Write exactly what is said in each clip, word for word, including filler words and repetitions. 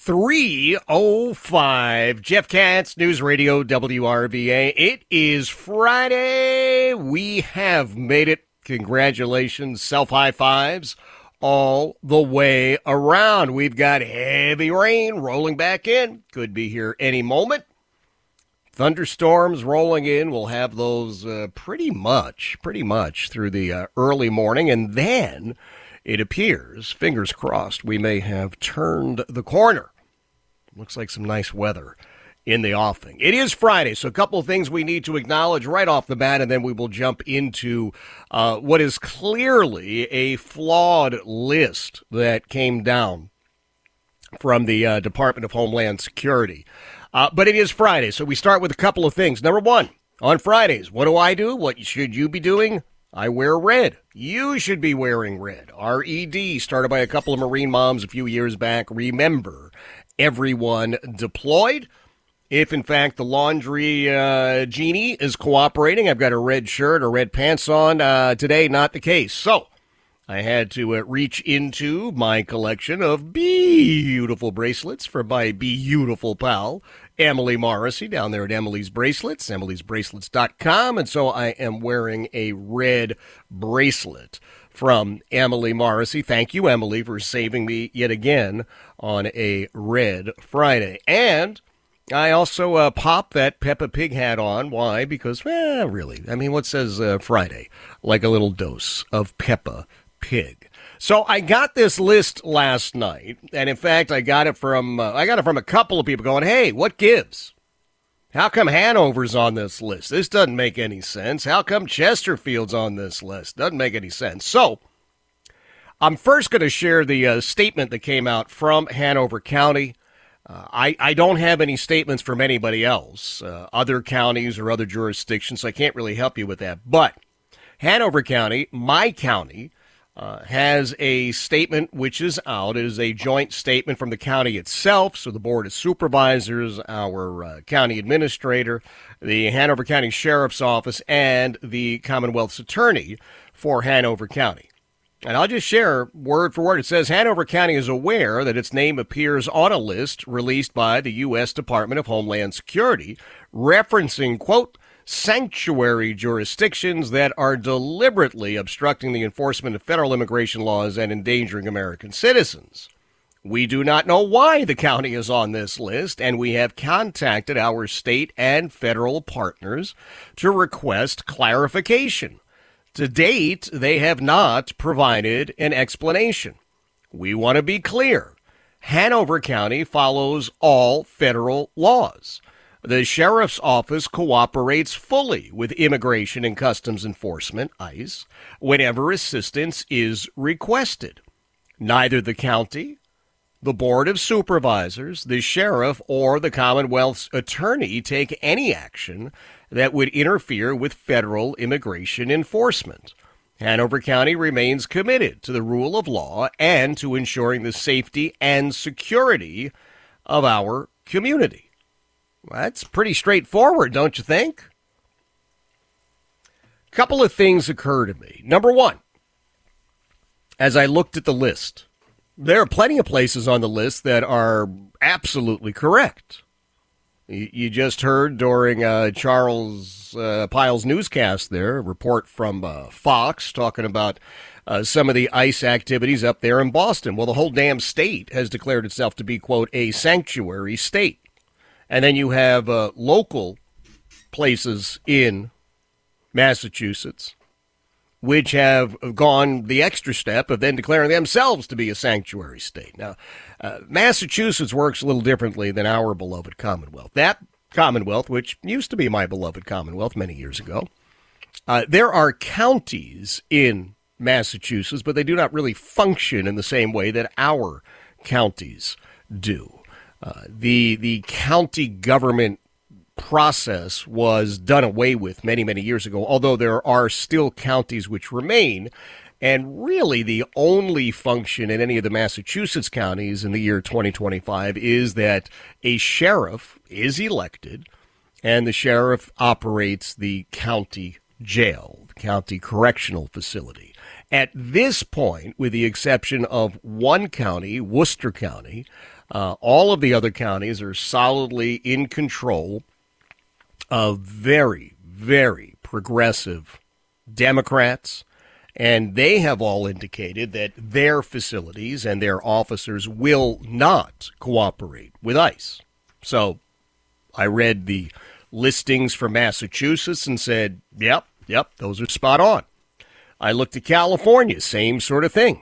three oh five. Jeff Katz, News Radio W R V A. It is Friday. We have made it. Congratulations. Self-high fives all the way around. We've got heavy rain rolling back in. Could be here any moment. Thunderstorms rolling in. We'll have those uh, pretty much, pretty much through the uh, early morning. And then it appears, fingers crossed, we may have turned the corner. Looks like some nice weather in the offing. It is Friday, so a couple of things we need to acknowledge right off the bat, and then we will jump into uh, what is clearly a flawed list that came down from the uh, Department of Homeland Security. Uh, but it is Friday, so we start with a couple of things. Number one, on Fridays, what do I do? What should you be doing? I wear red. You should be wearing red. R E D, started by a couple of Marine moms a few years back. Remember, everyone deployed. If, in fact, the laundry uh, genie is cooperating, I've got a red shirt or red pants on. Uh, today, not the case. So I had to uh, reach into my collection of beautiful bracelets from my beautiful pal, Emily Morrissey, down there at Emily's Bracelets, emilys bracelets dot com. And so I am wearing a red bracelet from Emily Morrissey. Thank you, Emily, for saving me yet again on a Red Friday. And I also uh, pop that Peppa Pig hat on. Why? Because, well, really, I mean, what says uh, Friday? Like a little dose of Peppa Pig. So I got this list last night, and in fact, I got it from uh, I got it from a couple of people going, hey, what gives? How come Hanover's on this list? This doesn't make any sense. How come Chesterfield's on this list? Doesn't make any sense. So I'm first going to share the uh, statement that came out from Hanover County. Uh, I, I don't have any statements from anybody else, uh, other counties or other jurisdictions, so I can't really help you with that. But Hanover County, my county, Uh, has a statement which is out. It is a joint statement from the county itself, so the Board of Supervisors, our uh, county administrator, the Hanover County Sheriff's Office, and the Commonwealth's Attorney for Hanover County. And I'll just share word for word. It says, Hanover County is aware that its name appears on a list released by the U S Department of Homeland Security, referencing, quote, sanctuary jurisdictions that are deliberately obstructing the enforcement of federal immigration laws and endangering American citizens. We do not know why the county is on this list, and we have contacted our state and federal partners to request clarification. To date, they have not provided an explanation. We want to be clear. Hanover County follows all federal laws. The Sheriff's Office cooperates fully with Immigration and Customs Enforcement, ICE, whenever assistance is requested. Neither the county, the Board of Supervisors, the Sheriff, or the Commonwealth's Attorney take any action that would interfere with federal immigration enforcement. Hanover County remains committed to the rule of law and to ensuring the safety and security of our community. That's pretty straightforward, don't you think? A couple of things occur to me. Number one, as I looked at the list, there are plenty of places on the list that are absolutely correct. You just heard during uh, Charles uh, Pyle's newscast there, a report from uh, Fox talking about uh, some of the ICE activities up there in Boston. Well, the whole damn state has declared itself to be, quote, a sanctuary state. And then you have uh, local places in Massachusetts which have gone the extra step of then declaring themselves to be a sanctuary state. Now, uh, Massachusetts works a little differently than our beloved Commonwealth. That Commonwealth, which used to be my beloved Commonwealth many years ago, uh, there are counties in Massachusetts, but they do not really function in the same way that our counties do. Uh, the the county government process was done away with many, many years ago, although there are still counties which remain. And really the only function in any of the Massachusetts counties in the year twenty twenty-five is that a sheriff is elected, and the sheriff operates the county jail, the county correctional facility. At this point, with the exception of one county, Worcester County, uh, all of the other counties are solidly in control of very, very progressive Democrats, and they have all indicated that their facilities and their officers will not cooperate with ICE. So I read the listings for Massachusetts and said, yep, yep, those are spot on. I looked at California, same sort of thing.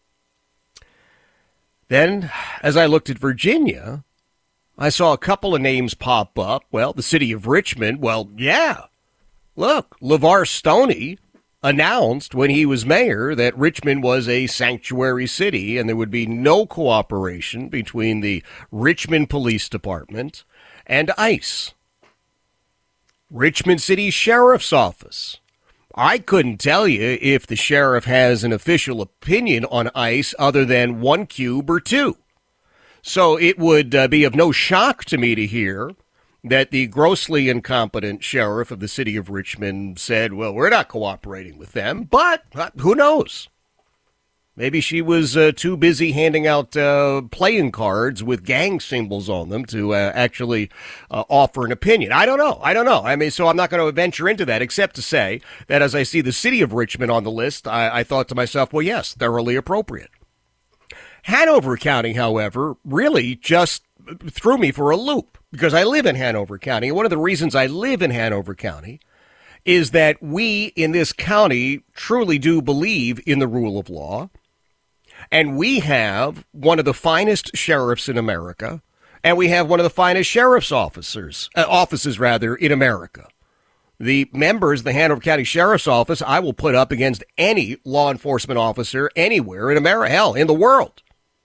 Then, as I looked at Virginia, I saw a couple of names pop up. Well, the city of Richmond, well, yeah. Look, LeVar Stoney announced when he was mayor that Richmond was a sanctuary city and there would be no cooperation between the Richmond Police Department and ICE. Richmond City Sheriff's Office. I couldn't tell you if the sheriff has an official opinion on ICE other than one cube or two. So it would uh, be of no shock to me to hear that the grossly incompetent sheriff of the city of Richmond said, well, we're not cooperating with them, but uh, who knows? Maybe she was uh, too busy handing out uh, playing cards with gang symbols on them to uh, actually uh, offer an opinion. I don't know. I don't know. I mean, so I'm not going to venture into that, except to say that as I see the city of Richmond on the list, I, I thought to myself, well, yes, thoroughly appropriate. Hanover County, however, really just threw me for a loop because I live in Hanover County. And one of the reasons I live in Hanover County is that we in this county truly do believe in the rule of law. And we have one of the finest sheriffs in America, and we have one of the finest sheriff's officers, uh, offices rather, in America. The members of the Hanover County Sheriff's Office, I will put up against any law enforcement officer anywhere in America, hell, in the world.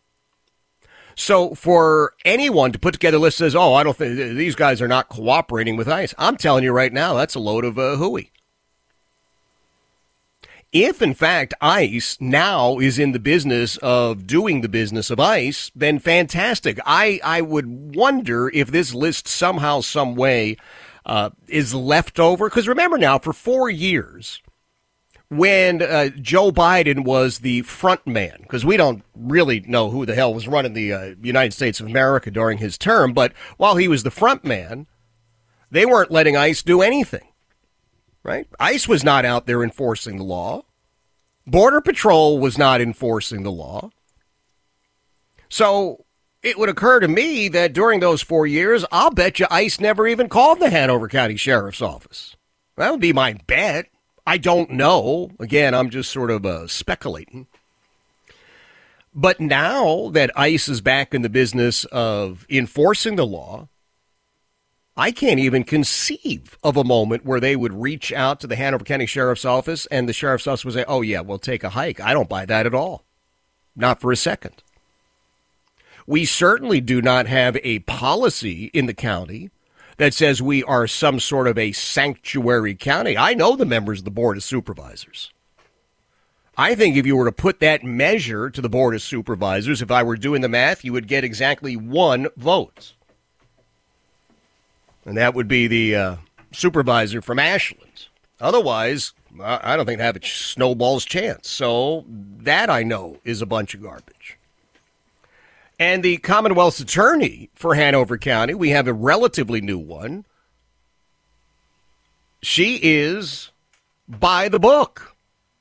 So for anyone to put together a list that says, oh, I don't think these guys are not cooperating with ICE, I'm telling you right now, that's a load of uh, hooey. If, in fact, ICE now is in the business of doing the business of ICE, then fantastic. I, I would wonder if this list somehow, some way, uh, is left over. Because remember now, for four years, when uh, Joe Biden was the front man, because we don't really know who the hell was running the uh, United States of America during his term, but while he was the front man, they weren't letting ICE do anything. Right? ICE was not out there enforcing the law. Border Patrol was not enforcing the law. So it would occur to me that during those four years, I'll bet you ICE never even called the Hanover County Sheriff's Office. That would be my bet. I don't know. Again, I'm just sort of uh, speculating. But now that ICE is back in the business of enforcing the law, I can't even conceive of a moment where they would reach out to the Hanover County Sheriff's Office and the Sheriff's Office would say, oh, yeah, we'll take a hike. I don't buy that at all. Not for a second. We certainly do not have a policy in the county that says we are some sort of a sanctuary county. I know the members of the Board of Supervisors. I think if you were to put that measure to the Board of Supervisors, if I were doing the math, you would get exactly one vote. And that would be the uh, supervisor from Ashland. Otherwise, I don't think they have a snowball's chance. So that, I know, is a bunch of garbage. And the Commonwealth's attorney for Hanover County, we have a relatively new one. She is by the book.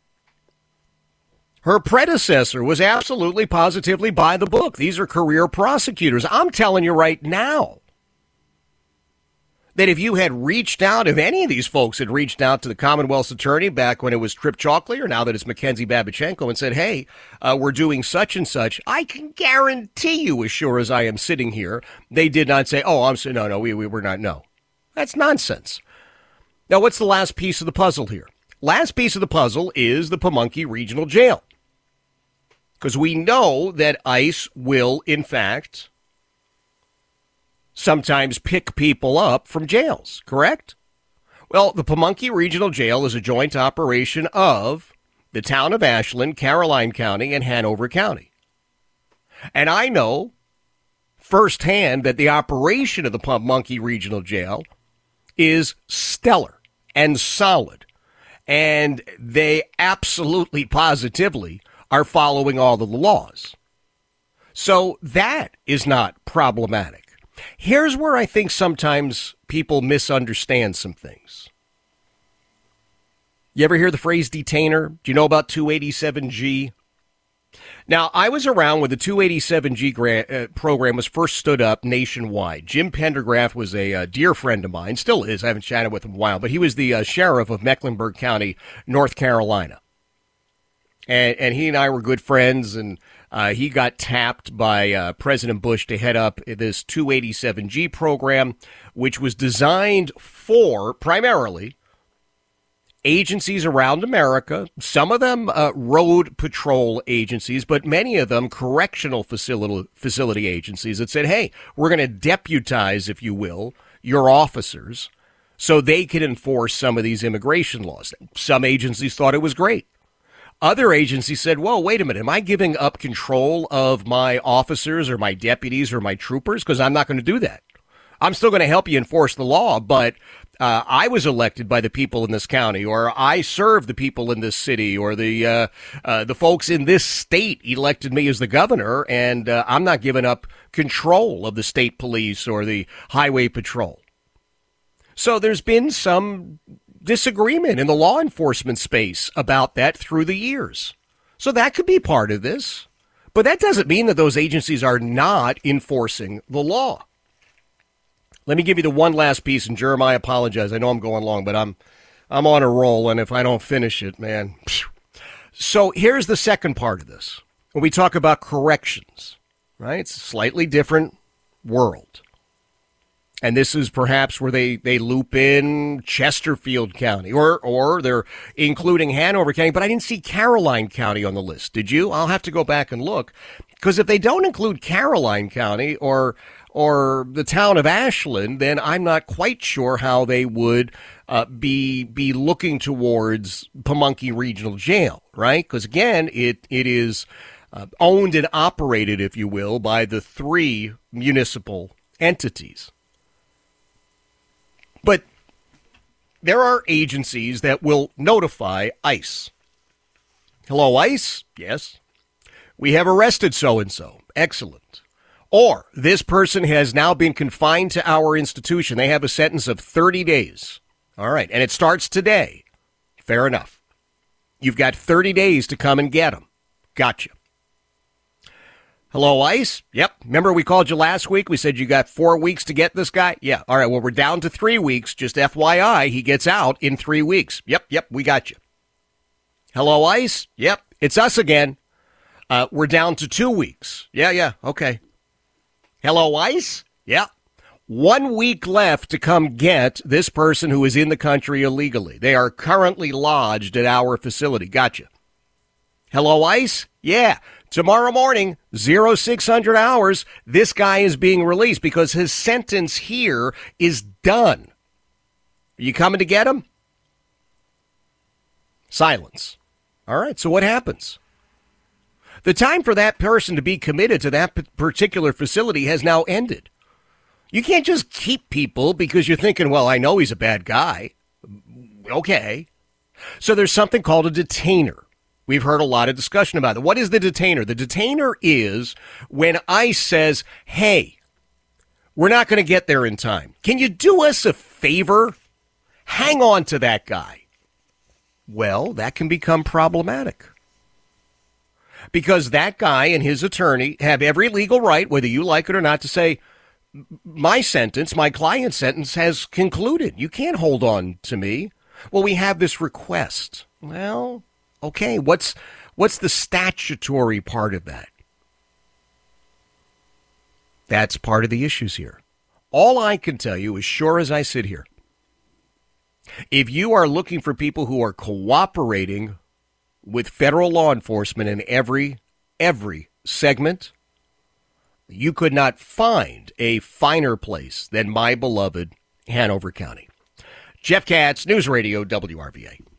Her predecessor was absolutely positively by the book. These are career prosecutors. I'm telling you right now that if you had reached out, if any of these folks had reached out to the Commonwealth's attorney back when it was Trip Chalkley, or now that it's Mackenzie Babichenko, and said, hey, uh, we're doing such and such, I can guarantee you, as sure as I am sitting here, they did not say, oh, I'm sorry, no, no, we, we we're not, no. That's nonsense. Now, what's the last piece of the puzzle here? Last piece of the puzzle is the Pamunkey Regional Jail. Because we know that ICE will, in fact, sometimes pick people up from jails, correct? Well, the Pamunkey Regional Jail is a joint operation of the town of Ashland, Caroline County, and Hanover County. And I know firsthand that the operation of the Pamunkey Regional Jail is stellar and solid. and they absolutely positively are following all of the laws. So that is not problematic. Here's where I think sometimes people misunderstand some things. You ever hear the phrase detainer? Do you know about two eighty-seven G? Now, I was around when the two eighty-seven G grant, uh, program was first stood up nationwide. Jim Pendergraft was a uh, dear friend of mine, still is. I haven't chatted with him in a while, but he was the uh, sheriff of Mecklenburg County, North Carolina. And, and he and I were good friends, and uh, he got tapped by uh, President Bush to head up this two eighty-seven G program, which was designed for, primarily, agencies around America, some of them uh, road patrol agencies, but many of them correctional facility, facility agencies that said, hey, we're going to deputize, if you will, your officers so they can enforce some of these immigration laws. Some agencies thought it was great. Other agencies said, whoa, wait a minute, am I giving up control of my officers or my deputies or my troopers? Because I'm not going to do that. I'm still going to help you enforce the law, but uh, I was elected by the people in this county, or I serve the people in this city, or the uh, uh, the folks in this state elected me as the governor, and uh, I'm not giving up control of the state police or the highway patrol. So there's been some disagreement in the law enforcement space about that through the years. So that could be part of this. But that doesn't mean that those agencies are not enforcing the law. Let me give you the one last piece, and Jeremiah, I apologize. I know I'm going long, but I'm I'm on a roll, and if I don't finish it, man. Phew. So here's the second part of this. When we talk about corrections, right? It's a slightly different world. And this is perhaps where they, they loop in Chesterfield County, or or they're including Hanover County, but I didn't see Caroline County on the list. Did you? I'll have to go back and look. Because if they don't include Caroline County or or the town of Ashland, then I'm not quite sure how they would uh, be be looking towards Pamunkey Regional Jail, right? Because, again, it it is uh, owned and operated, if you will, by the three municipal entities. But there are agencies that will notify ICE. Hello, ICE? Yes. We have arrested so-and-so. Excellent. Or this person has now been confined to our institution. They have a sentence of thirty days. All right. And it starts today. Fair enough. You've got thirty days to come and get them. Gotcha. Hello, ICE? Yep. Remember we called you last week? We said you got four weeks to get this guy? Yeah. All right. Well, we're down to three weeks. Just F Y I, he gets out in three weeks. Yep. Yep. We got you. Hello, ICE? Yep. It's us again. Uh, we're down to two weeks. Yeah. Yeah. Okay. Hello, ICE? Yep. One week left to come get this person who is in the country illegally. They are currently lodged at our facility. Gotcha. Hello, ICE? Yeah. Tomorrow morning, zero six hundred hours, this guy is being released because his sentence here is done. Are you coming to get him? Silence. All right, so what happens? The time for that person to be committed to that particular facility has now ended. You can't just keep people because you're thinking, well, I know he's a bad guy. Okay. So there's something called a detainer. We've heard a lot of discussion about it. What is the detainer? The detainer is when ICE says, hey, we're not going to get there in time. Can you do us a favor? Hang on to that guy. Well, that can become problematic. Because that guy and his attorney have every legal right, whether you like it or not, to say, my sentence, my client's sentence has concluded. You can't hold on to me. Well, we have this request. Well, okay, what's what's the statutory part of that? That's part of the issues here. All I can tell you, as sure as I sit here, if you are looking for people who are cooperating with federal law enforcement in every, every segment, you could not find a finer place than my beloved Hanover County. Jeff Katz, News Radio W R V A.